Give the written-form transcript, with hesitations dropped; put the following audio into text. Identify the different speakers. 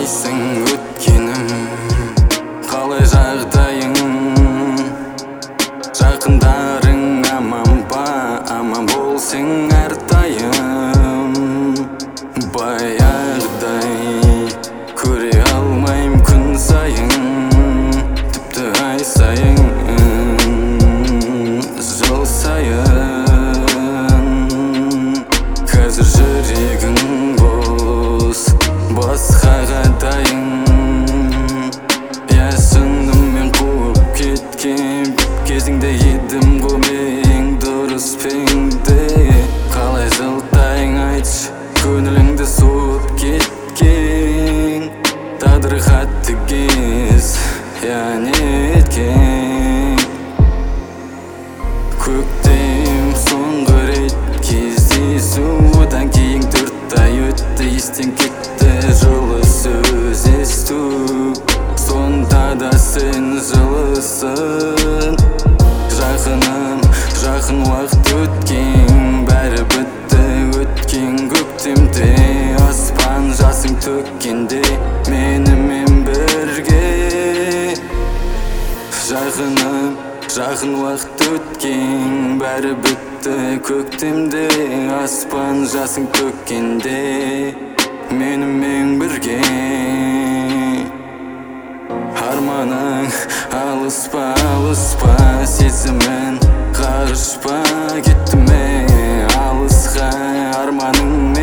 Speaker 1: Қайсың өткенім, қалай жағдайың? Жақындарың аман ба, аман болсың әрдайым. Баяғыдай көре алмайым күн сайын, тіпті ай сайын, жыл сайын. Қазір жүрегің бос, басқаға дайын. Я шынымен қуып кеткен кезіңде едім ғой мен, дұрыс пенде. Қалай жылдайың айтшы, көңіліңді суып кеткен. Тағдыр қатты кез, я неткен. Көктем соңғы рет кездесу, одан кейін 4 ай өтті, естен кетті жылы сөз есту. Сонда да сен жылысың. Жақыным, жақын уақыт өткен, бәрі бітті өткен көктемде. Аспан жасың төккенде менімен бірге. Жақыным, жақын уақыт өткен, бәрі бітті көктемде. Аспан жасың төккенде менімен бірге. Арманың алыспа, алыспа, сезімін қарышпа, кетті ме алысқа арманың